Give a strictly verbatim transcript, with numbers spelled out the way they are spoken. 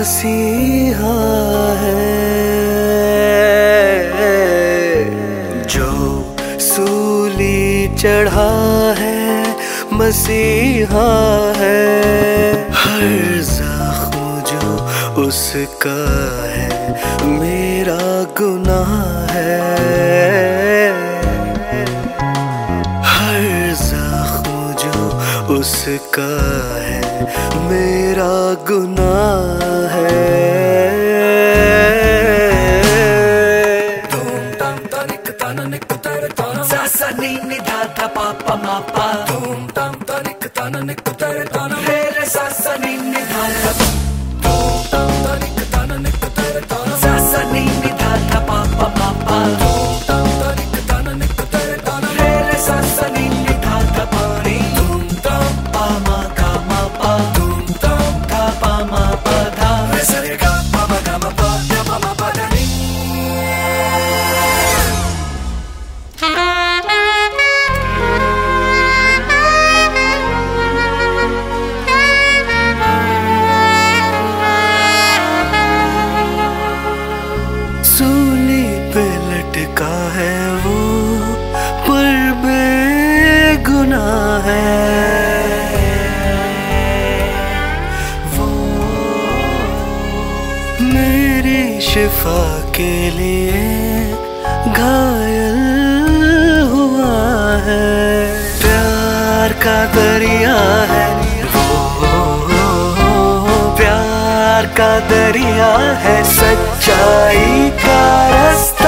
मसीहा है जो सूली चढ़ा है, मसीहा है। हर जख्म जो उसका है मेरा गुनाह है, हर जख्म जो उसका है मेरा गुनाह है। धूम तम तनिक तननिक तर तन सा सा नी नि धा धा पा पा मा पा। धूम तम तनिक तननिक तर तन रे रे सा सा नी नि धा धा। धूम तम तनिक तननिक तर तन सा सा नी नि धा धा पा पा मा पा। धूम तम तनिक तननिक तर तन रे रे सा सा नी नि धा धा पा नी। धूम तम पा मा गा मा पा। धूम तम धा पा मा पा धा रे सा रे गा पा मा गा मा पा धा पा मा पा धा नी। सूली पे लटका है वो पर बेगुनाह है वो, मेरी शिफा के लिए घायल हुआ है। प्यार का दरिया है वो, प्यार का दरिया है, सच्चाई का रास्ता